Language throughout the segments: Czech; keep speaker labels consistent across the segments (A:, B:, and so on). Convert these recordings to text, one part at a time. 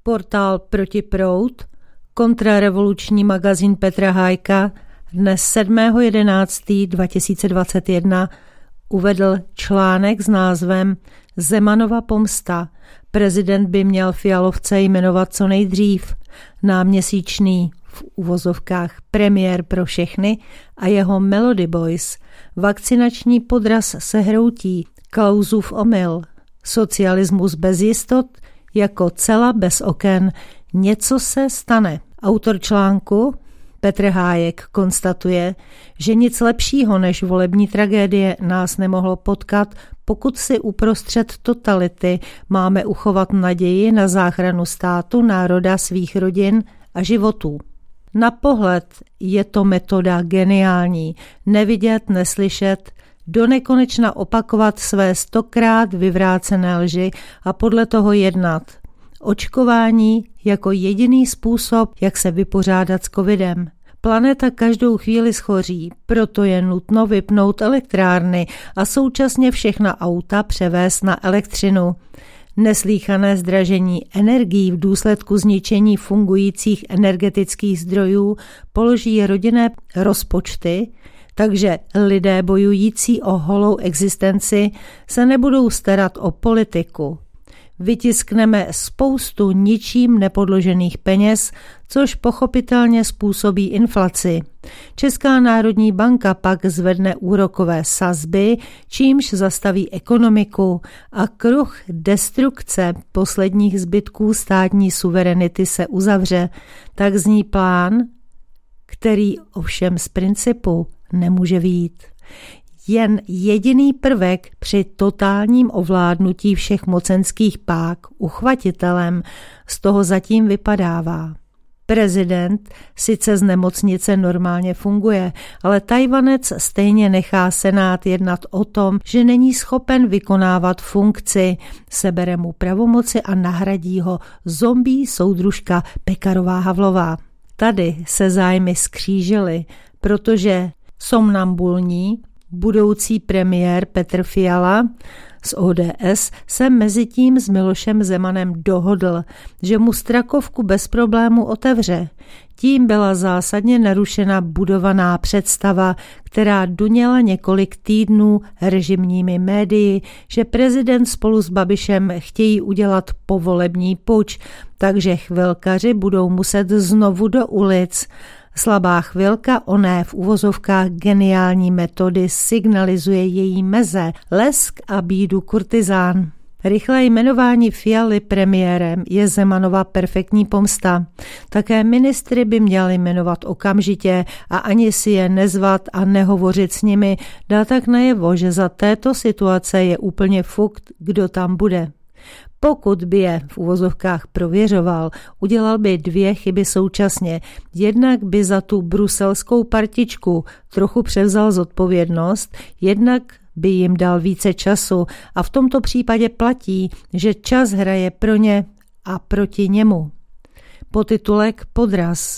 A: Portál Protiproud, kontrarevoluční magazín Petra Hájka dnes 7.11.2021 uvedl článek s názvem Zemanova pomsta. Prezident by měl Fialovce jmenovat co nejdřív. Náměsíčný v uvozovkách premiér pro všechny a jeho Melody Boys. Vakcinační podraz se hroutí, Klausův omyl. Socialismus bez jistot, jako cela bez oken. Něco se stane. Autor článku Petr Hájek konstatuje, že nic lepšího než volební tragédie nás nemohlo potkat, pokud si uprostřed totality máme uchovat naději na záchranu státu, národa, svých rodin a životů. Na pohled je to metoda geniální, nevidět, neslyšet, donekonečna opakovat své 100krát vyvrácené lži a podle toho jednat. Očkování jako jediný způsob, jak se vypořádat s covidem. Planeta každou chvíli schoří, proto je nutno vypnout elektrárny a současně všechna auta převést na elektřinu. Neslýchané zdražení energií v důsledku zničení fungujících energetických zdrojů položí rodinné rozpočty, takže lidé bojující o holou existenci se nebudou starat o politiku. Vytiskneme spoustu ničím nepodložených peněz, což pochopitelně způsobí inflaci. Česká národní banka pak zvedne úrokové sazby, čímž zastaví ekonomiku a kruh destrukce posledních zbytků státní suverenity se uzavře. Tak zní plán, který ovšem z principu nemůže vyjít. Jen jediný prvek při totálním ovládnutí všech mocenských pák uchvatitelem z toho zatím vypadává. Prezident sice z nemocnice normálně funguje, ale Tajvanec stejně nechá Senát jednat o tom, že není schopen vykonávat funkci, sebere mu pravomoci a nahradí ho zombie soudružka Pekarová-Havlová. Tady se zájmy skřížily, protože somnambulní budoucí premiér Petr Fiala z ODS se mezitím s Milošem Zemanem dohodl, že mu Strakovku bez problému otevře. Tím byla zásadně narušena budovaná představa, která duněla několik týdnů režimními médii, že prezident spolu s Babišem chtějí udělat povolební puč, takže chvilkaři budou muset znovu do ulic. Slabá chvilka oné v uvozovkách geniální metody signalizuje její meze, lesk a bídu kurtizán. Rychlé jmenování Fialy premiérem je Zemanova perfektní pomsta. Také ministry by měli jmenovat okamžitě a ani si je nezvat a nehovořit s nimi, dá tak najevo, že za této situace je úplně fukt, kdo tam bude. Pokud by je v uvozovkách prověřoval, udělal by 2 chyby současně. Jednak by za tu bruselskou partičku trochu převzal zodpovědnost, jednak by jim dal více času a v tomto případě platí, že čas hraje pro ně a proti němu. Podtitulek Podraz.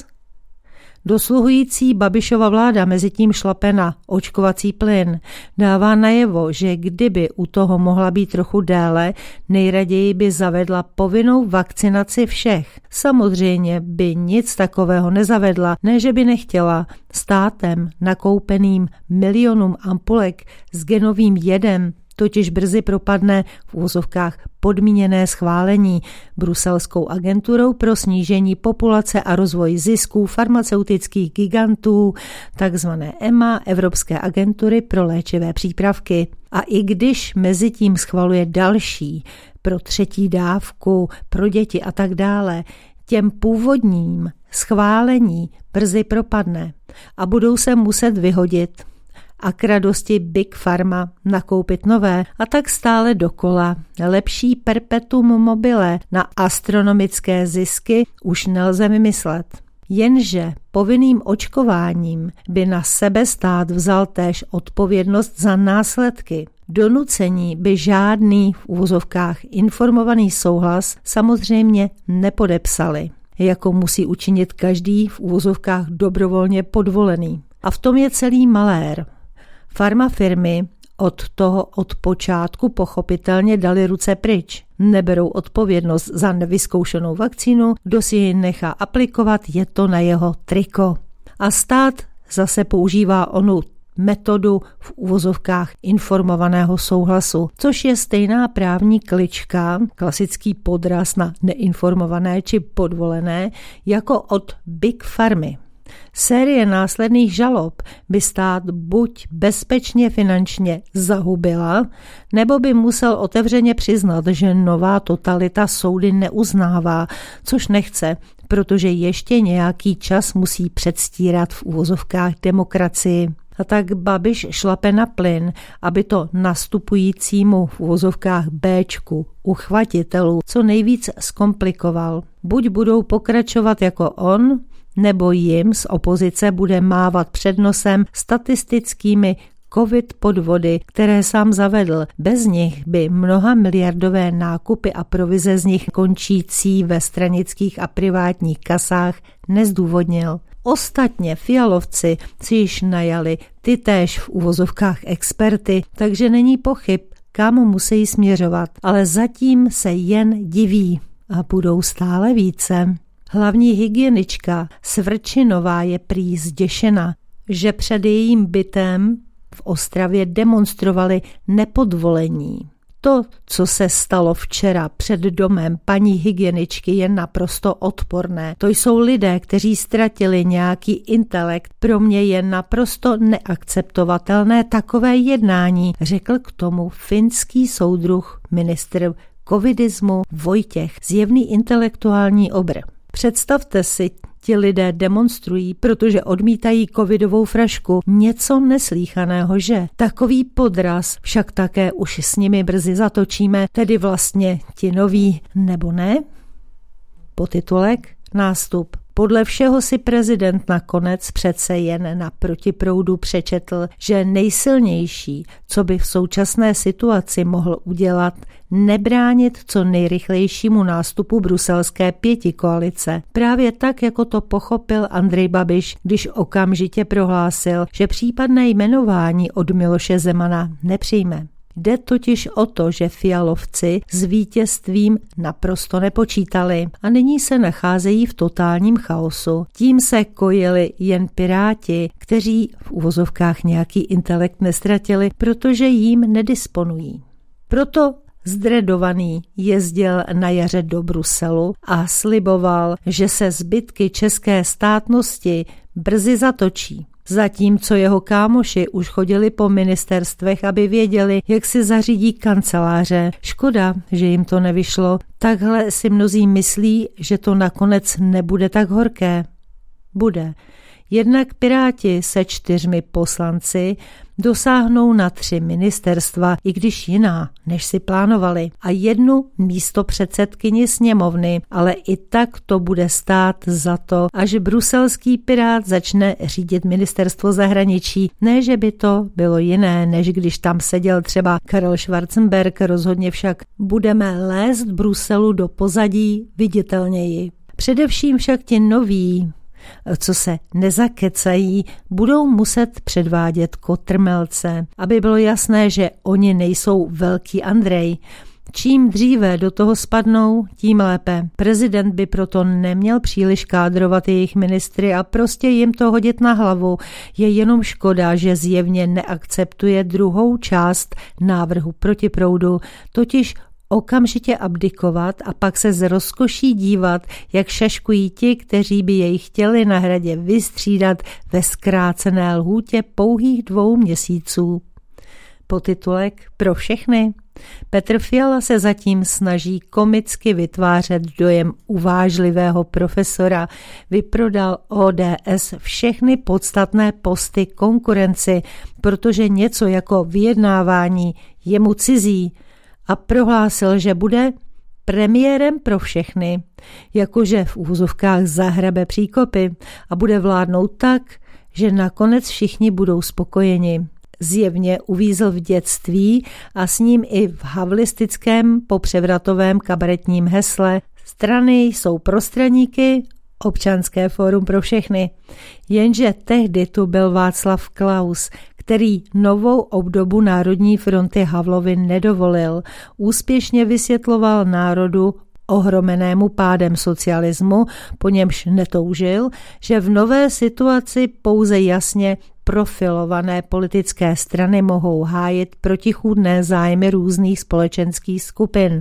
A: Dosluhující Babišova vláda mezitím šlape na očkovací plyn. Dává najevo, že kdyby u toho mohla být trochu déle, nejraději by zavedla povinnou vakcinaci všech. Samozřejmě by nic takového nezavedla, ne že by nechtěla. Státem nakoupeným milionům ampulek s genovým jedem totiž brzy propadne v úvozovkách podmíněné schválení bruselskou agenturou pro snížení populace a rozvoj zisků farmaceutických gigantů, takzvané EMA, Evropské agentury pro léčivé přípravky. A i když mezitím schvaluje další pro 3. dávku, pro děti a tak dále, těm původním schválení brzy propadne a budou se muset vyhodit a k radosti Big Pharma nakoupit nové a tak stále dokola. Lepší perpetuum mobile na astronomické zisky už nelze vymyslet. Jenže povinným očkováním by na sebe stát vzal též odpovědnost za následky. Donucení by žádný v uvozovkách informovaný souhlas samozřejmě nepodepsali, jako musí učinit každý v uvozovkách dobrovolně podvolený. A v tom je celý malér. Farmafirmy od počátku pochopitelně dali ruce pryč. Neberou odpovědnost za nevyzkoušenou vakcínu, kdo si ji nechá aplikovat, je to na jeho triko. A stát zase používá onu metodu v uvozovkách informovaného souhlasu, což je stejná právní klička, klasický podraz na neinformované či podvolené, jako od Big Pharmy. Série následných žalob by stát buď bezpečně finančně zahubila, nebo by musel otevřeně přiznat, že nová totalita soudy neuznává, což nechce, protože ještě nějaký čas musí předstírat v uvozovkách demokracii. A tak Babiš šlape na plyn, aby to nastupujícímu v uvozovkách Bčku uchvatitelů co nejvíc zkomplikoval. Buď budou pokračovat jako on, nebo jim z opozice bude mávat před nosem statistickými covid podvody, které sám zavedl. Bez nich by mnoha miliardové nákupy a provize z nich končící ve stranických a privátních kasách nezdůvodnil. Ostatně Fialovci si již najali ty též v uvozovkách experty, takže není pochyb, kam musí směřovat. Ale zatím se jen diví a budou stále více. Hlavní hygienička Svrčinová je prý zděšena, že před jejím bytem v Ostravě demonstrovali nepodvolení. To, co se stalo včera před domem paní hygieničky, je naprosto odporné. To jsou lidé, kteří ztratili nějaký intelekt. Pro mě je naprosto neakceptovatelné takové jednání, řekl k tomu finský soudruh ministr covidismu Vojtěch, zjevný intelektuální obr. Představte si, ti lidé demonstrují, protože odmítají covidovou frašku. Něco neslýchaného, že? Takový podraz však také už s nimi brzy zatočíme, tedy vlastně ti noví, nebo ne? Podtitulek, nástup. Podle všeho si prezident nakonec přece jen na protiproudu přečetl, že nejsilnější, co by v současné situaci mohl udělat, nebránit co nejrychlejšímu nástupu bruselské pětikoalice. Právě tak, jako to pochopil Andrej Babiš, když okamžitě prohlásil, že případné jmenování od Miloše Zemana nepřijme. Jde totiž o to, že Fialovci s vítězstvím naprosto nepočítali a nyní se nacházejí v totálním chaosu. Tím se kojili jen Piráti, kteří v uvozovkách nějaký intelekt nestratili, protože jím nedisponují. Proto zdredovaný jezdil na jaře do Bruselu a sliboval, že se zbytky české státnosti brzy zatočí. Zatímco jeho kámoši už chodili po ministerstvech, aby věděli, jak si zařídí kanceláře. Škoda, že jim to nevyšlo. Takhle si mnozí myslí, že to nakonec nebude tak horké. Bude. Jednak Piráti se 4 poslanci dosáhnou na 3 ministerstva, i když jiná, než si plánovali, a 1 místopředsedkyni sněmovny, ale i tak to bude stát za to, až bruselský Pirát začne řídit ministerstvo zahraničí. Ne, že by to bylo jiné, než když tam seděl třeba Karel Schwarzenberg, rozhodně však budeme lézt Bruselu do pozadí viditelněji. Především však ti noví, co se nezakecají, budou muset předvádět kotrmelce, aby bylo jasné, že oni nejsou velký Andrej. Čím dříve do toho spadnou, tím lépe. Prezident by proto neměl příliš kádrovat jejich ministry a prostě jim to hodit na hlavu. Je jenom škoda, že zjevně neakceptuje druhou část návrhu protiproudu, totiž okamžitě abdikovat a pak se z rozkoší dívat, jak šaškují ti, kteří by jej chtěli na Hradě vystřídat ve zkrácené lhůtě pouhých 2 měsíců. Podtitulek pro všechny. Petr Fiala se zatím snaží komicky vytvářet dojem uvážlivého profesora. Vyprodal ODS všechny podstatné posty konkurenci, protože něco jako vyjednávání je mu cizí, a prohlásil, že bude premiérem pro všechny, jakože v úvozovkách zahrabe příkopy a bude vládnout tak, že nakonec všichni budou spokojeni. Zjevně uvízl v dětství a s ním i v havlistickém popřevratovém kabaretním hesle strany jsou pro straníky, Občanské fórum pro všechny. Jenže tehdy tu byl Václav Klaus, který novou obdobu Národní fronty Havlovi nedovolil. Úspěšně vysvětloval národu ohromenému pádem socialismu, po němž netoužil, že v nové situaci pouze jasně profilované politické strany mohou hájit protichůdné zájmy různých společenských skupin.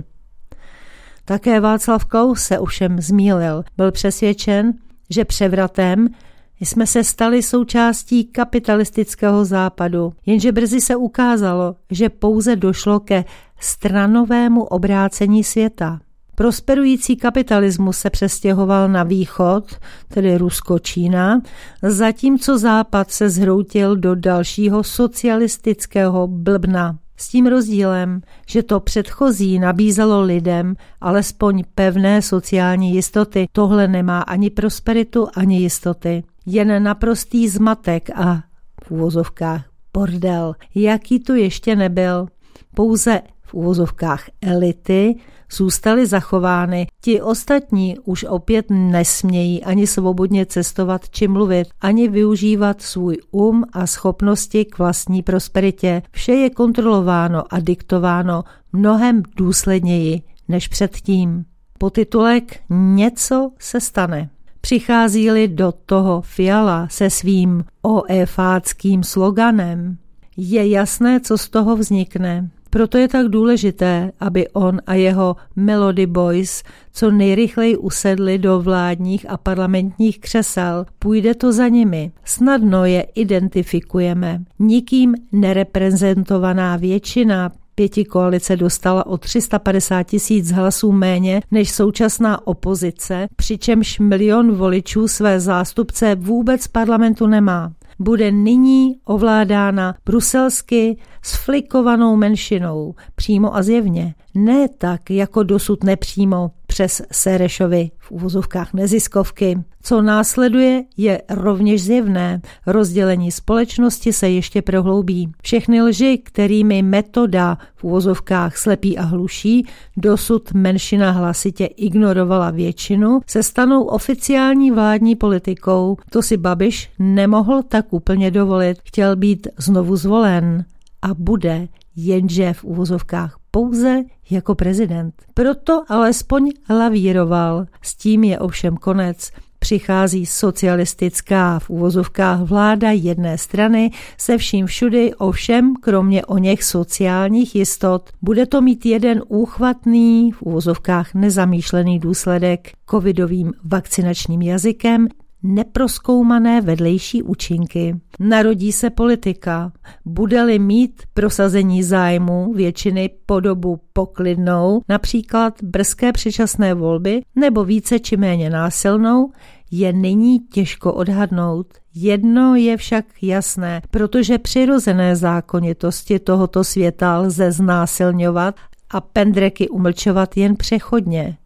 A: Také Václav Klaus se ovšem zmýlil. Byl přesvědčen, že převratem jsme se stali součástí kapitalistického západu, jenže brzy se ukázalo, že pouze došlo ke stranovému obrácení světa. Prosperující kapitalismus se přestěhoval na východ, tedy Rusko, Čína, zatímco západ se zhroutil do dalšího socialistického blbna. S tím rozdílem, že to předchozí nabízelo lidem alespoň pevné sociální jistoty. Tohle nemá ani prosperitu, ani jistoty. Jen naprostý zmatek a v uvozovkách bordel. Jaký tu ještě nebyl? Pouze v uvozovkách elity zůstaly zachovány. Ti ostatní už opět nesmějí ani svobodně cestovat či mluvit, ani využívat svůj a schopnosti k vlastní prosperitě. Vše je kontrolováno a diktováno mnohem důsledněji než předtím. Podtitulek Něco se stane. Přichází-li do toho Fiala se svým OEFáckým sloganem, je jasné, co z toho vznikne. Proto je tak důležité, aby on a jeho Melody Boys co nejrychleji usedli do vládních a parlamentních křesel. Půjde to za nimi. Snadno je identifikujeme. Nikým nereprezentovaná většina pětikoalice dostala o 350 000 hlasů méně než současná opozice, přičemž 1 000 000 voličů své zástupce vůbec v parlamentu nemá. Bude nyní ovládána bruselsky sflikovanou menšinou, přímo a zjevně. Ne tak, jako dosud nepřímo přes Serešovy v uvozovkách neziskovky. Co následuje, je rovněž zjevné. Rozdělení společnosti se ještě prohloubí. Všechny lži, kterými metoda v uvozovkách slepý a hluší, dosud menšina hlasitě ignorovala většinu, se stanou oficiální vládní politikou. To si Babiš nemohl tak úplně dovolit. Chtěl být znovu zvolen a bude, jenže v uvozovkách pouze jako prezident. Proto alespoň lavíroval. S tím je ovšem konec. Přichází socialistická v uvozovkách vláda jedné strany se vším všudy, ovšem kromě oněch sociálních jistot. Bude to mít jeden úchvatný v uvozovkách nezamýšlený důsledek covidovým vakcinačním jazykem, neprozkoumané vedlejší účinky. Narodí se politika. Bude-li mít prosazení zájmu většiny podobu poklidnou, například brzké předčasné volby, nebo více či méně násilnou, je nyní těžko odhadnout. Jedno je však jasné, protože přirozené zákonitosti tohoto světa lze znásilňovat a pendreky umlčovat jen přechodně.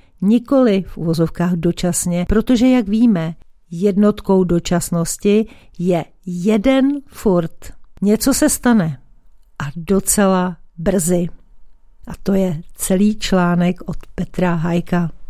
A: Nikoli v uvozovkách dočasně, protože, jak víme, jednotkou dočasnosti je jeden furt. Něco se stane a docela brzy. A to je celý článek od Petra Hajka.